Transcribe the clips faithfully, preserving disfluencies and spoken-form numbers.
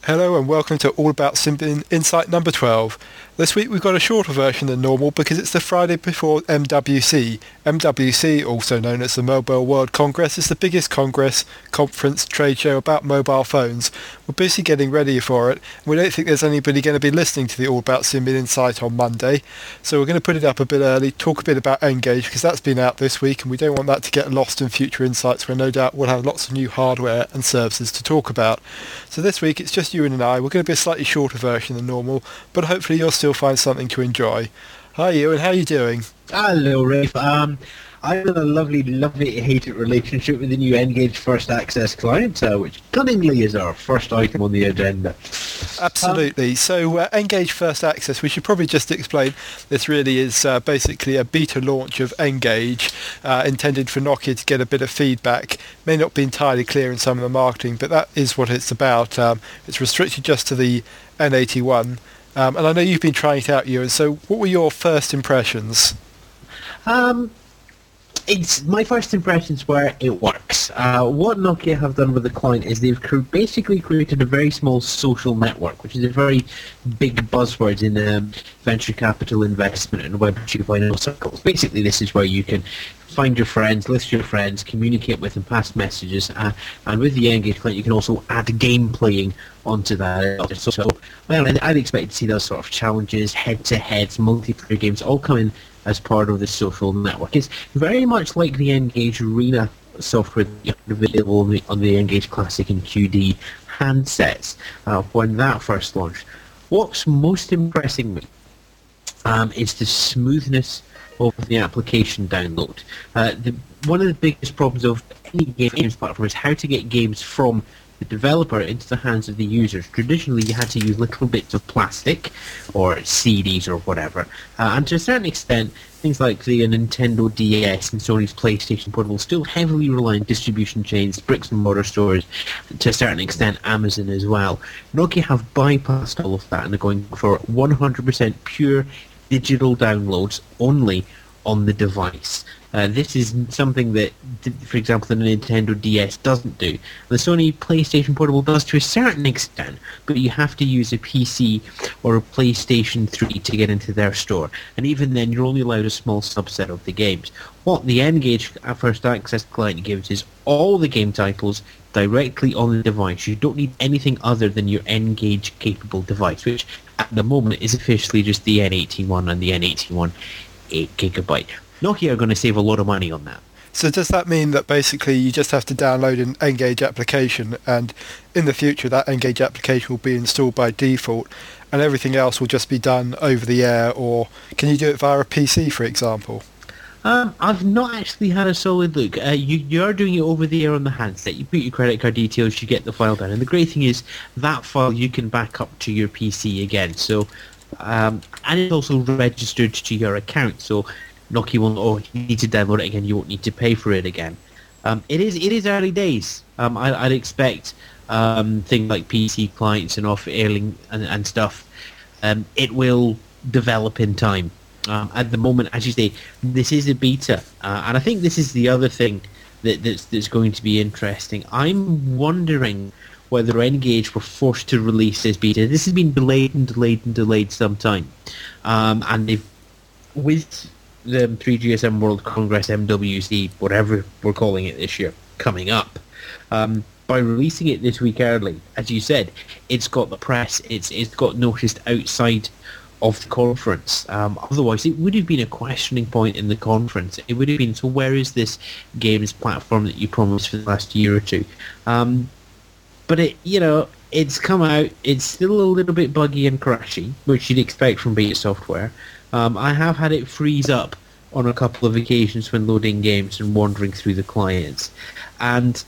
Hello and welcome to All About Symbian Insight number twelve. This week we've got a shorter version than normal because it's the Friday before M W C. M W C, also known as the Mobile World Congress, is the biggest congress, conference, trade show about mobile phones. We're busy getting ready for it, and we don't think there's anybody going to be listening to the All About Symbian Insight on Monday, so we're going to put it up a bit early, talk a bit about N-Gage because that's been out this week and we don't want that to get lost in future insights where no doubt we'll have lots of new hardware and services to talk about. So this week it's just Ewan and I. We're going to be a slightly shorter version than normal, but hopefully you'll still find something to enjoy. Hi Ewan, how are you doing? Hello Rafe. Um, I'm in a lovely, lovely hate-it relationship with the new N-Gage First Access client, uh, which cunningly is our first item on the agenda. Absolutely. Um, so uh, N-Gage First Access, we should probably just explain, this really is uh, basically a beta launch of N-Gage, uh, intended for Nokia to get a bit of feedback. May not be entirely clear in some of the marketing, but that is what it's about. Um, it's restricted just to the N eighty-one. Um, and I know you've been trying it out, Ewan, so what were your first impressions? Um, it's my first impressions were it works. Uh, what Nokia have done with the client is they've cr- basically created a very small social network, which is a very big buzzword in um, venture capital investment and Web two point oh circles. Basically, this is where you can find your friends, list your friends, communicate with them, pass messages, uh, and with the N-Gage client you can also add game playing onto that. So, so well, I'd expect to see those sort of challenges, head-to-heads, multiplayer games all come in as part of the social network. It's very much like the N-Gage Arena software available on the, on the N-Gage Classic and Q D handsets uh, when that first launched. What's most impressing me um, is the smoothness of the application download. Uh, the, one of the biggest problems of any games platform is how to get games from the developer into the hands of the users. Traditionally, you had to use little bits of plastic or C Ds or whatever, uh, and to a certain extent, things like the Nintendo D S and Sony's PlayStation Portable still heavily rely on distribution chains, bricks and mortar stores, to a certain extent Amazon as well. Nokia have bypassed all of that and are going for one hundred percent pure digital downloads only on the device. Uh, this is something that, for example, the Nintendo D S doesn't do. The Sony PlayStation Portable does to a certain extent, but you have to use a P C or a PlayStation three to get into their store. And even then, you're only allowed a small subset of the games. What the N-Gage First Access client gives is all the game titles directly on the device. You don't need anything other than your N-Gage capable device, which at the moment is officially just the N eighty-one and the N eighty-one eight gigabyte. Nokia are going to save a lot of money on that. So does that mean that basically you just have to download an N-Gage application and in the future that N-Gage application will be installed by default and everything else will just be done over the air, or can you do it via a P C, for example? Um, I've not actually had a solid look. Uh, you, you are doing it over the air on the handset. You put your credit card details, you get the file down. And the great thing is that file you can back up to your P C again. So, um, and it's also registered to your account. So Nokia won't, oh, you need to download it again, you won't need to pay for it again. Um, it is it is early days. Um, I, I'd expect um, things like P C clients and off-air and, and stuff, um, it will develop in time. Um, at the moment, as you say, this is a beta, uh, and I think this is the other thing that, that's, that's going to be interesting. I'm wondering whether N-Gage were forced to release this beta. This has been delayed and delayed and delayed some time, um, and they've, with the three G S M World Congress, M W C, whatever we're calling it this year, coming up, um, by releasing it this week early, as you said, it's got the press, it's it's got noticed outside of the conference. Um, otherwise, it would have been a questioning point in the conference. It would have been, so where is this games platform that you promised for the last year or two? Um, but it, you know, it's come out. It's still a little bit buggy and crashy, which you'd expect from beta software. Um, I have had it freeze up on a couple of occasions when loading games and wandering through the clients. And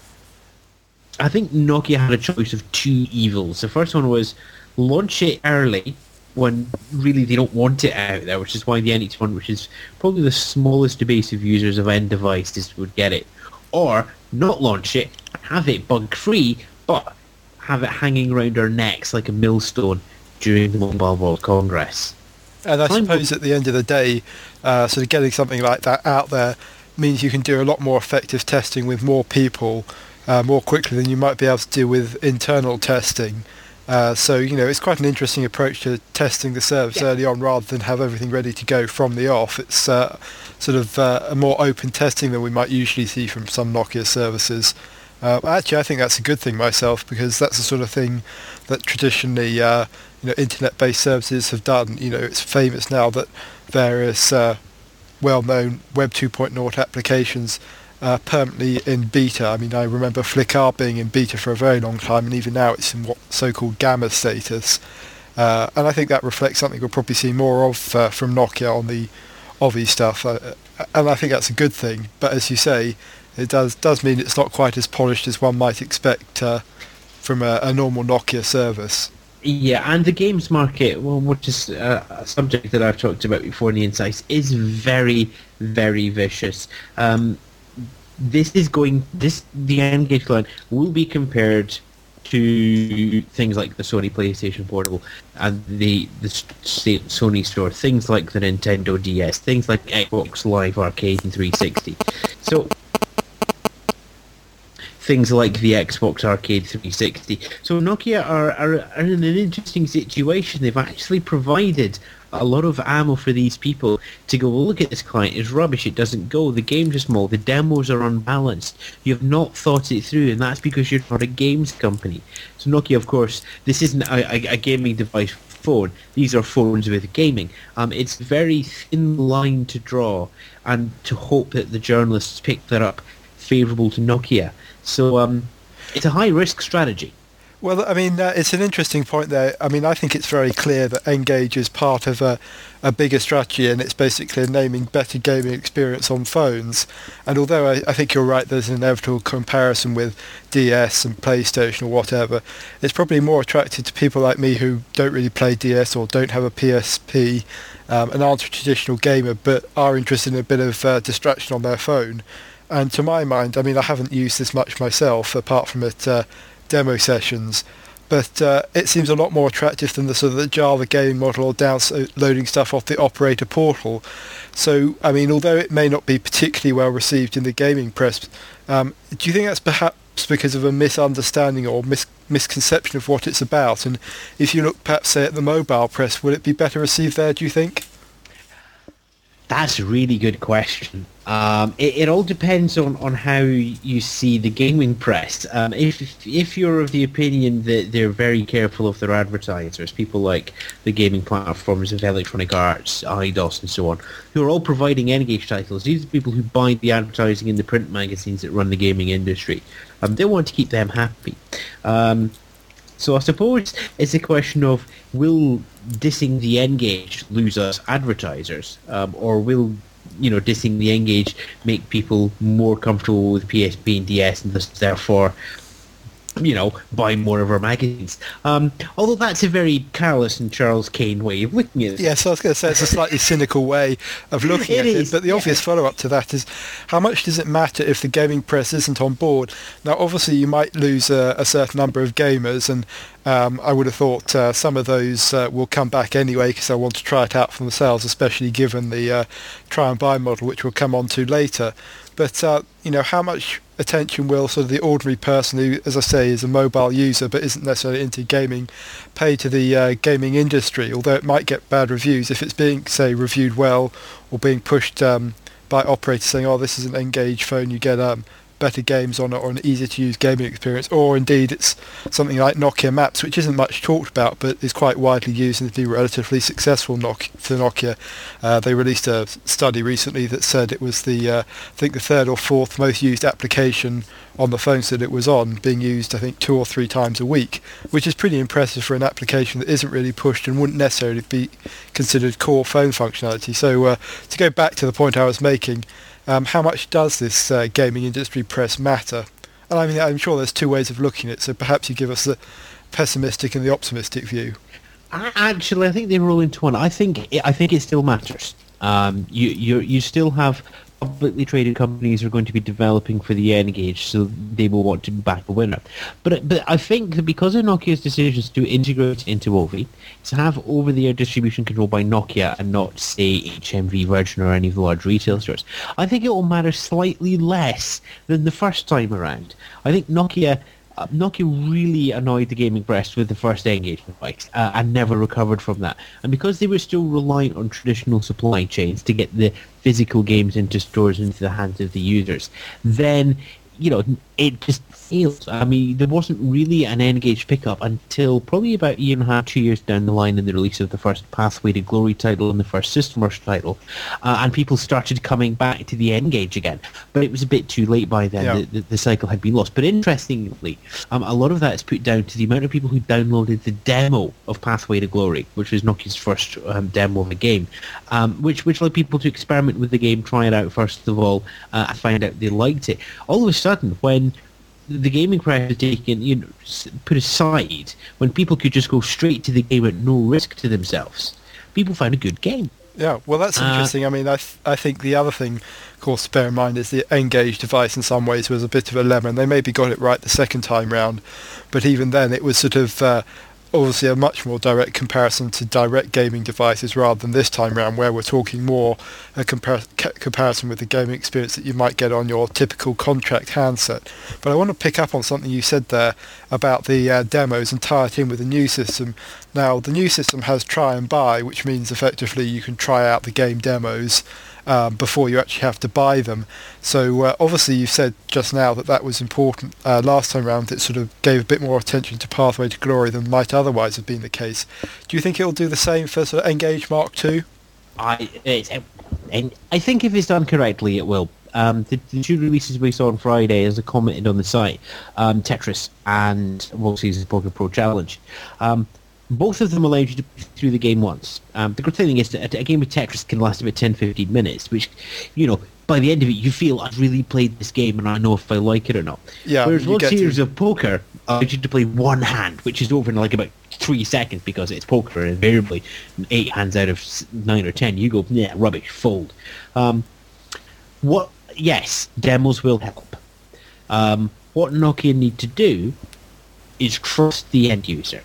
I think Nokia had a choice of two evils. The first one was launch it early when really they don't want it out there, which is why the N eighty-one, which is probably the smallest base of users of end devices, would get it. Or not launch it, have it bug-free, but have it hanging around our necks like a millstone during the Mobile World Congress. And I suppose at the end of the day, uh, sort of getting something like that out there means you can do a lot more effective testing with more people uh, more quickly than you might be able to do with internal testing. Uh, so, you know, it's quite an interesting approach to testing the service Yeah. early on rather than have everything ready to go from the off. It's uh, sort of uh, a more open testing than we might usually see from some Nokia services. Uh, actually, I think that's a good thing myself, because that's the sort of thing that traditionally, uh, you know, internet-based services have done. You know, it's famous now that various uh, well-known Web 2.0 applications uh, permanently in beta. I mean, I remember Flickr being in beta for a very long time, and even now it's in what so-called gamma status. Uh, and I think that reflects something we'll probably see more of uh, from Nokia on the Ovi stuff. Uh, and I think that's a good thing. But as you say, it does does mean it's not quite as polished as one might expect uh, from a, a normal Nokia service. Yeah, and the games market, well, which is uh, a subject that I've talked about before in the Insights, is very, very vicious. Um, this is going, this the N-Gage line will be compared to things like the Sony PlayStation Portable and the the Sony Store, things like the Nintendo D S, things like Xbox Live Arcade and three sixty. So things like the Xbox Arcade three sixty. So Nokia are, are, are in an interesting situation. They've actually provided a lot of ammo for these people to go, well, look at this client, it's rubbish, it doesn't go, the games are small, the demos are unbalanced, you've not thought it through, and that's because you're not a games company. So Nokia, of course, this isn't a, a, a gaming device phone, these are phones with gaming. Um, it's very thin line to draw, and to hope that the journalists pick that up favourable to Nokia. So um, it's a high-risk strategy. Well, I mean, uh, it's an interesting point there. I mean, I think it's very clear that N-Gage is part of a, a bigger strategy, and it's basically naming better gaming experience on phones. And although I, I think you're right, there's an inevitable comparison with D S and PlayStation or whatever, it's probably more attractive to people like me who don't really play D S or don't have a P S P um, and aren't a traditional gamer, but are interested in a bit of uh, distraction on their phone. And to my mind, I mean, I haven't used this much myself, apart from it uh, demo sessions, but uh, it seems a lot more attractive than the sort of the Java game model or downloading stuff off the operator portal. So, I mean, although it may not be particularly well received in the gaming press, um, do you think that's perhaps because of a misunderstanding or mis- misconception of what it's about? And if you look perhaps, say, at the mobile press, will it be better received there, do you think? That's a really good question. Um, it, it all depends on, on how you see the gaming press. Um, if if you're of the opinion that they're very careful of their advertisers, people like the gaming platforms of Electronic Arts, Eidos and so on, who are all providing N-Gage titles, these are people who buy the advertising in the print magazines that run the gaming industry. Um, they want to keep them happy. Um, So I suppose it's a question of, will dissing the N-Gage lose us advertisers, um, or will, you know, dissing the N-Gage make people more comfortable with P S P and D S and thus therefore, you know, buy more of our magazines. Um, although that's a very Carlos and Charles Kane way of looking at it. Yes, I was going to say it's a slightly cynical way of looking It at is, it, but the yeah. obvious follow-up to that is, how much does it matter if the gaming press isn't on board? Now, obviously, you might lose a, a certain number of gamers, and um, I would have thought uh, some of those uh, will come back anyway because they'll want to try it out for themselves, especially given the uh, try and buy model, which we'll come on to later. But, uh, you know, how much attention will sort of the ordinary person who, as I say, is a mobile user but isn't necessarily into gaming, pay to the uh, gaming industry, although it might get bad reviews if it's being, say, reviewed well or being pushed um, by operators saying, oh, this is an N-Gage phone, you get um, better games on it or an easy-to-use gaming experience, or indeed it's something like Nokia Maps, which isn't much talked about but is quite widely used and has been relatively successful Nokia, for Nokia. Uh, they released a study recently that said it was the, uh, I think the third or fourth most used application on the phones that it was on, being used I think two or three times a week, which is pretty impressive for an application that isn't really pushed and wouldn't necessarily be considered core phone functionality. So uh, to go back to the point I was making, Um, how much does this uh, gaming industry press matter? And I mean, I'm sure there's two ways of looking at it, so perhaps you give us the pessimistic and the optimistic view. I- Actually, I think they roll into one. I think it, I think it still matters. Um, you you you still have publicly traded companies who are going to be developing for the N-Gage, so they will want to back a winner. But but I think that because of Nokia's decisions to integrate into Ovi, to have over-the-air distribution control by Nokia and not, say, H M V, Virgin or any of the large retail stores, I think it will matter slightly less than the first time around. I think Nokia uh, Nokia really annoyed the gaming press with the first N-Gage device uh, and never recovered from that. And because they were still reliant on traditional supply chains to get the physical games into stores into the hands of the users, then you know, it just failed. I mean, there wasn't really an N-Gage pickup until probably about a year and a half, two years down the line in the release of the first Pathway to Glory title and the first System Rush title. Uh, and people started coming back to the N-Gage again. But it was a bit too late by then. Yeah. The, the, the cycle had been lost. But interestingly, um, a lot of that is put down to the amount of people who downloaded the demo of Pathway to Glory, which was Nokia's first um, demo of the game, um, which, which allowed people to experiment with the game, try it out first of all, uh, and find out they liked it. All of a sudden, when the gaming press was taken, you know, put aside, when people could just go straight to the game at no risk to themselves, people found a good game. Yeah, well, that's interesting. Uh, I mean, I th- I think the other thing, of course, to bear in mind is the N-Gage device in some ways was a bit of a lemon. They maybe got it right the second time round, but even then it was sort of uh, obviously a much more direct comparison to direct gaming devices rather than this time round where we're talking more a compar- ca- comparison with the gaming experience that you might get on your typical contract handset. But I want to pick up on something you said there about the uh, demos and tie it in with the new system. Now, the new system has try and buy, which means effectively you can try out the game demos Um, before you actually have to buy them. So uh, obviously you said just now that that was important uh, last time round. It sort of gave a bit more attention to Pathway to Glory than might otherwise have been the case. Do you think it'll do the same for sort of N-Gage Mark two? I it's, and I think if it's done correctly, it will. Um, the, the two releases we saw on Friday, as I commented on the site, um, Tetris and World Series Poker Pro Challenge. Um, Both of them allowed you to play through the game once. Um, the good thing is that a, a game of Tetris can last about ten to fifteen minutes, which, you know, by the end of it, you feel, I've really played this game and I know if I like it or not. Yeah, Whereas World Series to... of Poker allowed you to play one hand, which is over in like about three seconds because it's poker, and invariably eight hands out of nine or ten, you go, yeah, rubbish, fold. Um, what? Yes, demos will help. Um, what Nokia need to do is trust the end user.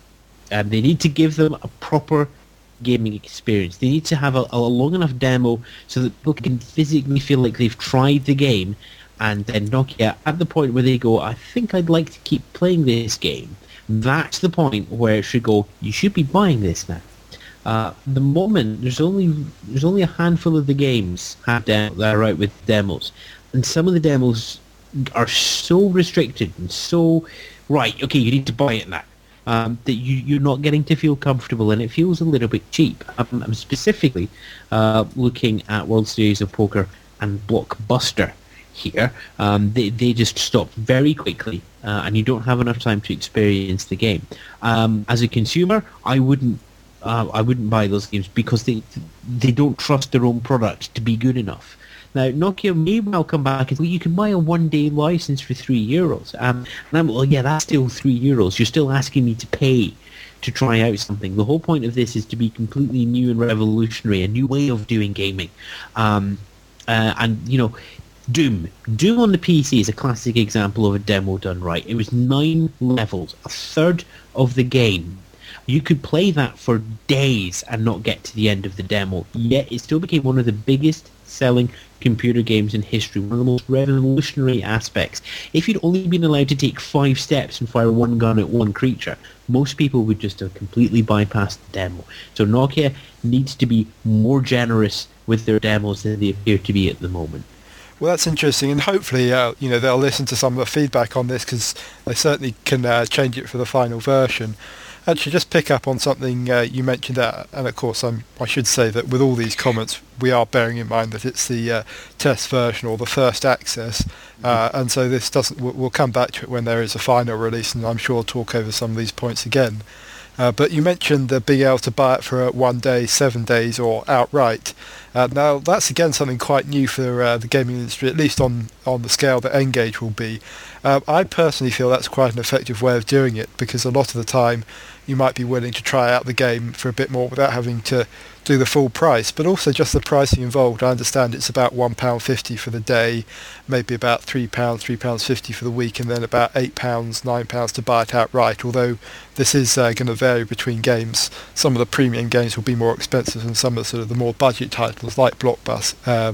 Um, they need to give them a proper gaming experience. They need to have a, a long enough demo so that people can physically feel like they've tried the game, and then Nokia, at the point where they go, I think I'd like to keep playing this game, that's the point where it should go, you should be buying this now. Uh, the moment, there's only there's only a handful of the games have dem- that are out with demos, and some of the demos are so restricted and so, right, okay, you need to buy it now. Um, that you, you're not getting to feel comfortable, and it feels a little bit cheap. I'm, I'm specifically uh, looking at World Series of Poker and Blockbuster here. Um, they, they just stop very quickly, uh, and you don't have enough time to experience the game. Um, as a consumer, I wouldn't uh, I wouldn't buy those games because they they don't trust their own product to be good enough. Now, Nokia may well come back and say, well, you can buy a one-day license for three euros. Um, and I'm, well, yeah, that's still three euros. You're still asking me to pay to try out something. The whole point of this is to be completely new and revolutionary, a new way of doing gaming. Um, uh, and, you know, Doom. Doom on the P C is a classic example of a demo done right. It was nine levels, a third of the game. You could play that for days and not get to the end of the demo, yet it still became one of the biggest selling computer games in history, one of the most revolutionary aspects. If you'd only been allowed to take five steps and fire one gun at one creature, most people would just have completely bypassed the demo. So Nokia needs to be more generous with their demos than they appear to be at the moment. Well, that's interesting, and hopefully, uh, you know, they'll listen to some of the feedback on this because they certainly can uh, change it for the final version. Actually, just pick up on something uh, you mentioned there, and of course, I'm, I should say that with all these comments, we are bearing in mind that it's the uh, test version or the first access, uh, and so this doesn't. We'll, we'll come back to it when there is a final release, and I'm sure we'll talk over some of these points again. Uh, but you mentioned the being able to buy it for one day, seven days, or outright. Uh, now, that's again something quite new for uh, the gaming industry, at least on, on the scale that N-Gage will be. Uh, I personally feel that's quite an effective way of doing it, because a lot of the time you might be willing to try out the game for a bit more without having to do the full price, but also just the pricing involved. I understand it's about one pound fifty for the day, maybe about three pounds, three pounds fifty for the week, and then about eight pounds, nine pounds to buy it outright, although this is uh, going to vary between games. Some of the premium games will be more expensive than some of the, sort of the more budget titles like Blockbuster. Um,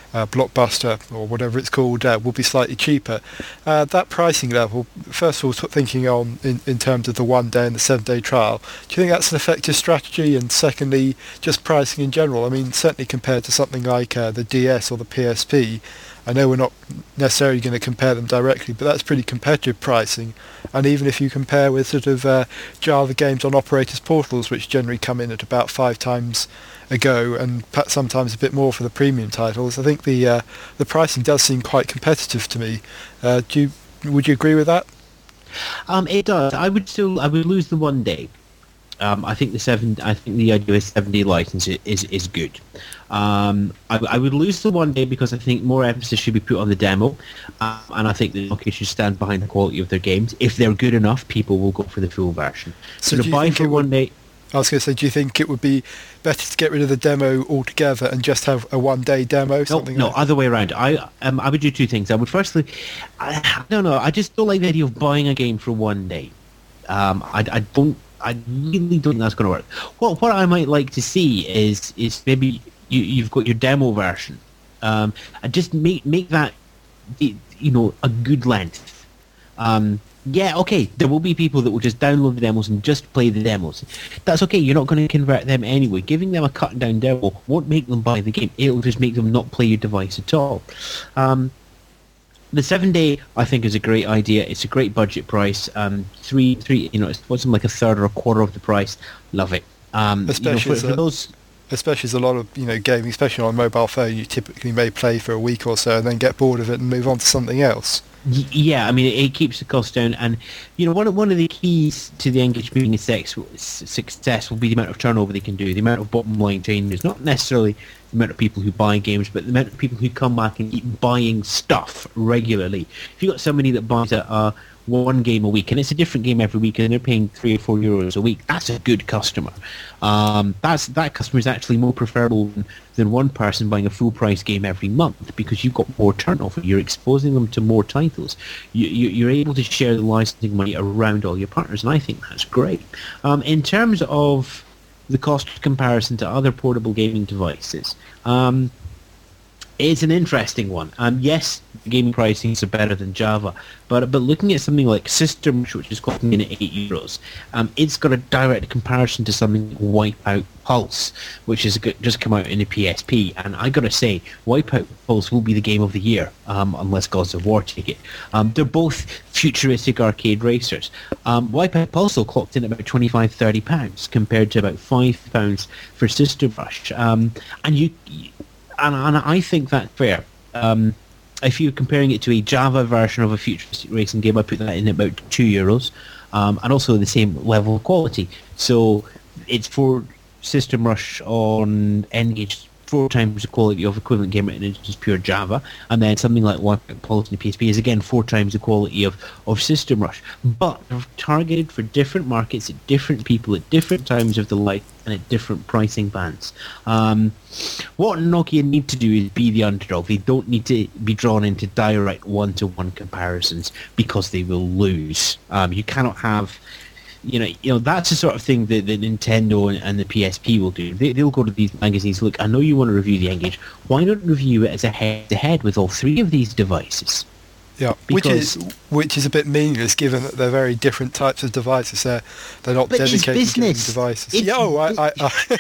uh, Blockbuster or whatever it's called uh, will be slightly cheaper. Uh, that pricing level, first of all, sort of thinking on in, in terms of the one day and the seven day trial, do you think that's an effective strategy? And secondly, just pricing in general. I mean, certainly compared to something like uh, the D S or the P S P, I know we're not necessarily going to compare them directly, but that's pretty competitive pricing. And even if you compare with sort of uh, Java games on operators' portals, which generally come in at about five times a go, and perhaps sometimes a bit more for the premium titles, I think the uh, the pricing does seem quite competitive to me. Uh, do you, would you agree with that? Um, it does. I would still. I would lose the one day. Um, I think the seven. I think the idea of a seven-day license is is, is good. Um, I, I would lose the one day because I think more emphasis should be put on the demo, um, and I think that Nokia should stand behind the quality of their games. If they're good enough, people will go for the full version. So, so to to buy for one day. I was going to say, do you think it would be better to get rid of the demo altogether and just have a one-day demo? No, something no, like other way around. I um, I would do two things. I would firstly, I, I don't know. I just don't like the idea of buying a game for one day. Um, I, I don't. I really don't think that's going to work. What what I might like to see is is maybe you you've got your demo version, um, and just make make that, you know, a good length. Um, yeah, okay, there will be people that will just download the demos and just play the demos. That's okay, you're not going to convert them anyway. Giving them a cut down demo won't make them buy the game. It'll just make them not play your device at all. Um, the seven day, I think, is a great idea. It's a great budget price. Um, three, three, you know, it's something like a third or a quarter of the price. Love it. Um, Especially you know, for, for those... Especially as a lot of, you know, gaming, especially on a mobile phone, you typically may play for a week or so and then get bored of it and move on to something else. Yeah, I mean, it, it keeps the cost down, and you know, one of one of the keys to the N-Gage being a sex, success will be the amount of turnover they can do, the amount of bottom line changes, not necessarily the amount of people who buy games, but the amount of people who come back and keep buying stuff regularly. If you've got somebody that buys a, a one game a week, and it's a different game every week, and they're paying three or four euros a week, that's a good customer. Um, that's that customer is actually more preferable than, than one person buying a full price game every month, because you've got more turnover. You're exposing them to more titles. You, you, you're able to share the licensing money around all your partners, and I think that's great. Um, in terms of the cost comparison to other portable gaming devices, um, it's an interesting one. Um, yes, the gaming pricings are better than Java, but but looking at something like System, which is costing in at eight euros, um, it's got a direct comparison to something like Wipeout Pulse, which has just come out in the P S P. And I got to say, Wipeout Pulse will be the game of the year, um, unless Gods of War take it. Um, they're both futuristic arcade racers. Um, Wipeout Pulse though clocked in at about twenty-five, thirty pounds compared to about five pounds for System Rush. Um, and you. And, and I think that's fair. Um, if you're comparing it to a Java version of a futuristic racing game, I put that in at about two euros, um, and also the same level of quality. So it's for System Rush on N-Gage, four times the quality of equivalent game written in just pure Java, and then something like Wipeout Pulse in the P S P is again four times the quality of, of System Rush. But they're targeted for different markets at different people at different times of the life and at different pricing bands. Um, what Nokia need to do is be the underdog. They don't need to be drawn into direct one-to-one comparisons because they will lose. Um, you cannot have... You know, you know that's the sort of thing that, that Nintendo and, and the P S P will do. They, they'll go to these magazines. Look, I know you want to review the N-Gage. Why not review it as a head-to-head with all three of these devices? Yeah, which is which is a bit meaningless given that they're very different types of devices. They're they're not but dedicated it's business. to devices. It's yeah, oh, I I,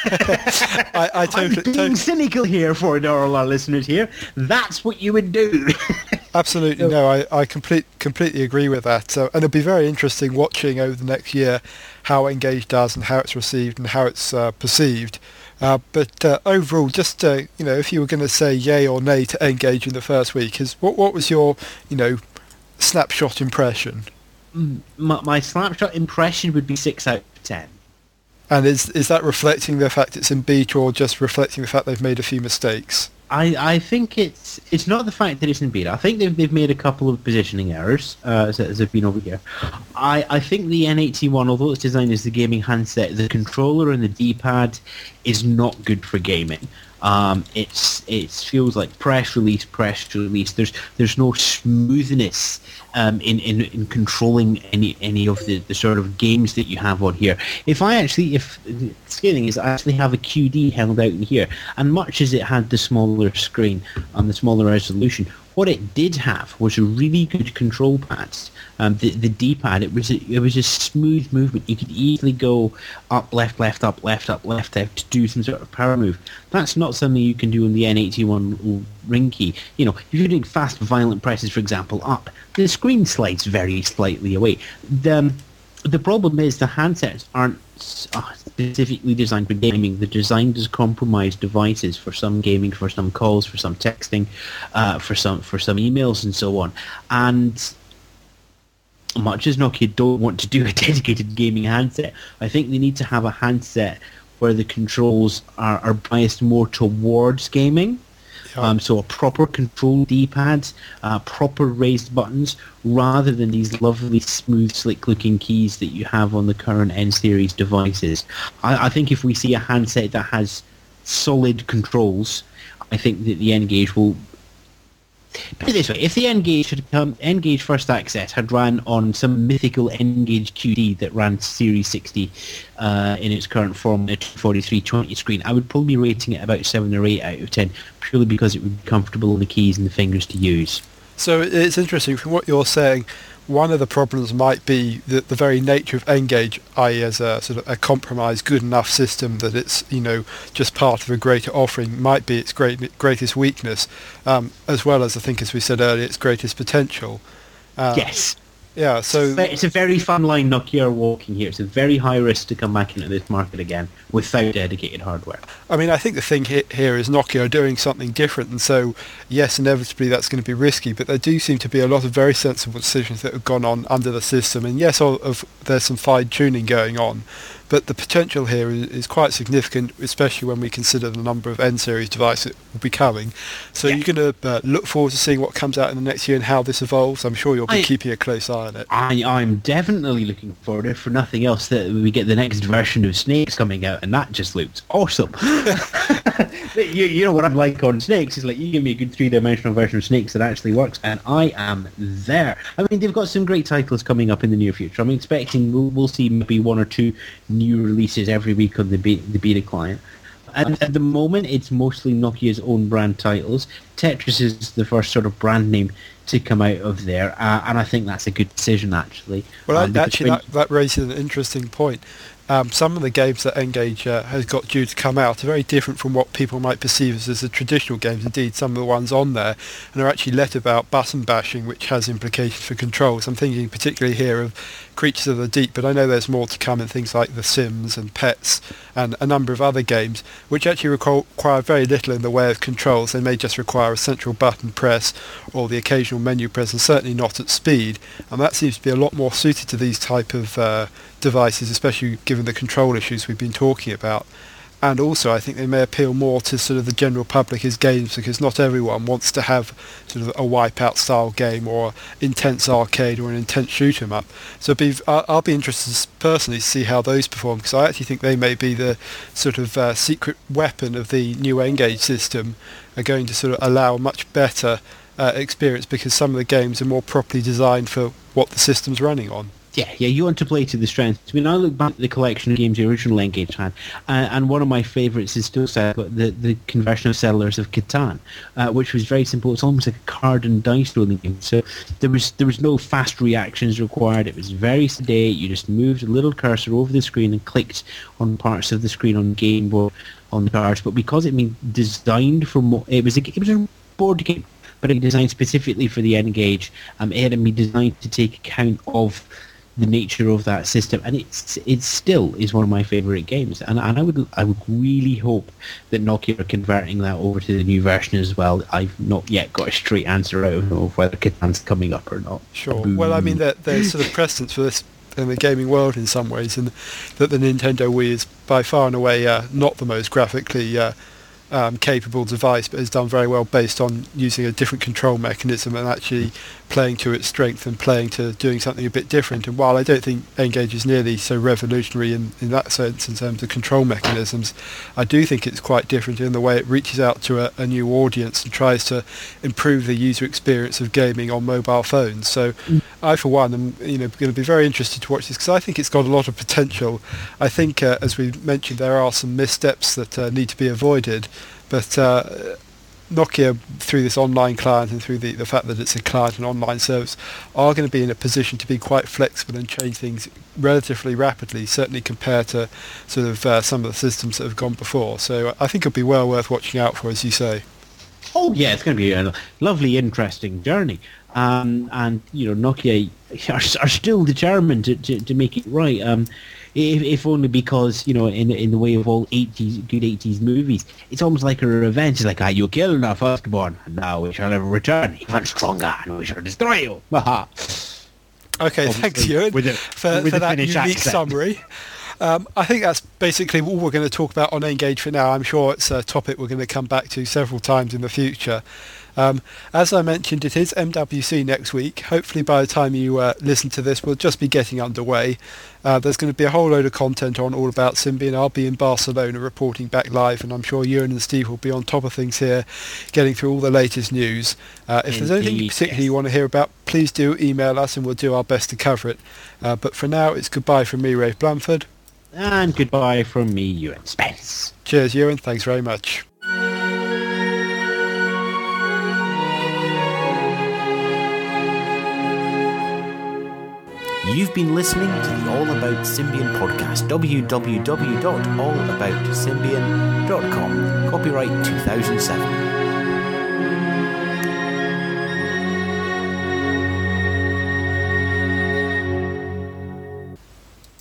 I, I, I totally, I'm being totally cynical here for all our listeners here. That's what you would do. Absolutely, no, I, I complete, completely agree with that. So, and it'll be very interesting watching over the next year how N-Gage does and how it's received and how it's uh, perceived. Uh, but uh, overall, just uh, you know, if you were going to say yay or nay to N-Gage in the first week, is what what was your you know snapshot impression? My, my snapshot impression would be six out of ten. And is is that reflecting the fact it's in beta, or just reflecting the fact they've made a few mistakes? I, I think it's it's not the fact that it's in beta. I think they've they've made a couple of positioning errors uh, as, as they've been over here. I, I think the N eighty-one, although it's designed as the gaming handset, the controller and the D-pad is not good for gaming. Um, it's it feels like press release, press release. There's there's no smoothness um, in, in in controlling any any of the, the sort of games that you have on here. If I actually, if scaling is, I actually have a Q D held out in here, and much as it had the smaller screen and the smaller resolution, what it did have was a really good control pad. Um, the the D-pad, it was a, it was a smooth movement. You could easily go up, left, left, up, left, up, left, left to do some sort of power move. That's not something you can do on the N eighty-one ring key. You know, if you're doing fast, violent presses, for example, up, the screen slides very slightly away. The um, the problem is the handsets aren't uh, specifically designed for gaming. They're designed as compromised devices for some gaming, for some calls, for some texting, uh, for some for some emails, and so on. And much as Nokia don't want to do a dedicated gaming handset, I think they need to have a handset where the controls are, are biased more towards gaming. Yeah. Um, so a proper control D-pads, uh, proper raised buttons, rather than these lovely, smooth, slick-looking keys that you have on the current N-series devices. I, I think if we see a handset that has solid controls, I think that the N-Gage will... Put it this way, if the N-Gage had come, N-Gage First Access had ran on some mythical N-Gage Q D that ran Series sixty uh, in its current form, a two forty-three twenty screen, I would probably be rating it about seven or eight out of ten, purely because it would be comfortable on the keys and the fingers to use. So it's interesting, from what you're saying, one of the problems might be that the very nature of N-Gage, that is as a sort of a compromised good enough system that it's, you know, just part of a greater offering, might be its great, greatest weakness, um, as well as, I think, as we said earlier, its greatest potential. Uh, yes. Yeah, so... It's a very fun line Nokia are walking here. It's a very high risk to come back into this market again without dedicated hardware. I mean, I think the thing he- here is Nokia are doing something different, and so, yes, inevitably that's going to be risky, but there do seem to be a lot of very sensible decisions that have gone on under the system, and yes, of, of, there's some fine-tuning going on, but the potential here is, is quite significant, especially when we consider the number of N-series devices that will be coming. So yeah. You're going to uh, look forward to seeing what comes out in the next year and how this evolves. I'm sure you'll be I, keeping a close eye on it. I, I'm definitely looking forward to it, for nothing else, that we get the next version of Snakes coming out, and that just looks awesome. you, you know what I'm like on Snakes, is like, you give me a good three-dimensional version of Snakes that actually works, and I am there. I mean, they've got some great titles coming up in the near future. I'm expecting we'll, we'll see maybe one or two new releases every week on the be- the beta client. And at the moment, it's mostly Nokia's own brand titles. Tetris is the first sort of brand name to come out of there, uh, and I think that's a good decision, actually. Well, um, actually, that, that raises an interesting point. Um, some of the games that N-Gage uh, has got due to come out are very different from what people might perceive as, as the traditional games. Indeed, some of the ones on there and are actually let about button bashing, which has implications for controls. I'm thinking particularly here of Creatures of the Deep, but I know there's more to come in things like The Sims and Pets and a number of other games, which actually require very little in the way of controls. They may just require a central button press or the occasional menu press, and certainly not at speed. And that seems to be a lot more suited to these type of uh, devices, especially given the control issues we've been talking about. And also I think they may appeal more to sort of the general public as games, because not everyone wants to have sort of a Wipeout style game or intense arcade or an intense shoot 'em up. So be, I'll be interested personally to see how those perform, because I actually think they may be the sort of uh, secret weapon of the new N-Gage system, are going to sort of allow a much better uh, experience, because some of the games are more properly designed for what the system's running on. Yeah, yeah, you want to play to the strengths. I mean, I look back at the collection of games the original N-Gage had, uh, and one of my favourites is still the, the conversion of Settlers of Catan, uh, which was very simple. It's almost like a card and dice rolling game. So there was there was no fast reactions required. It was very sedate. You just moved a little cursor over the screen and clicked on parts of the screen on Game Boy on the cards. But because it been designed for mo- it was a it was a board game, but it designed specifically for the N-Gage. Um, it had been designed to take account of the nature of that system, and it's it still is one of my favourite games, and and I would I would really hope that Nokia are converting that over to the new version as well. I've not yet got a straight answer out of whether Catan's coming up or not. Sure. Boom. Well, I mean, there, there's sort of precedence for this in the gaming world in some ways, and that the Nintendo Wii is by far and away uh, not the most graphically uh, um, capable device, but has done very well based on using a different control mechanism and actually playing to its strength and playing to doing something a bit different. And while I don't think N-Gage is nearly so revolutionary in, in that sense in terms of control mechanisms, I do think it's quite different in the way it reaches out to a, a new audience and tries to improve the user experience of gaming on mobile phones. So mm. I, for one, am you know going to be very interested to watch this because I think it's got a lot of potential. I think, uh, as we mentioned, there are some missteps that uh, need to be avoided, but uh, Nokia, through this online client and through the, the fact that it's a client and online service, are going to be in a position to be quite flexible and change things relatively rapidly, certainly compared to sort of uh, some of the systems that have gone before. So I think it'll be well worth watching out for, as you say. Oh yeah, it's going to be a lovely, interesting journey. Um, and, you know, Nokia are, are still determined to, to, to make it right. Um, if, if only because, you know, in in the way of all eighties, good eighties movies, it's almost like a revenge. It's like, ah, you killed our firstborn, and now we shall never return, even stronger, and we shall destroy you. Okay, obviously, thanks, Ewan, with a, for, with for that unique accent. summary. Um, I think that's basically all we're going to talk about on N-Gage for now. I'm sure it's a topic we're going to come back to several times in the future. Um, as I mentioned, it is M W C next week. Hopefully by the time you uh, listen to this, we'll just be getting underway. Uh, there's going to be a whole load of content on all about Symbian. I'll be in Barcelona reporting back live, and I'm sure Ewan and Steve will be on top of things here, getting through all the latest news. Uh, if there's anything particularly you want to hear about, please do email us and we'll do our best to cover it. Uh, but for now, it's goodbye from me, Rafe Blanford. And goodbye from me, Ewan Spence. Cheers, Ewan. Thanks very much. You've been listening to the All About Symbian podcast, w w w dot all about symbian dot com. Copyright two thousand seven.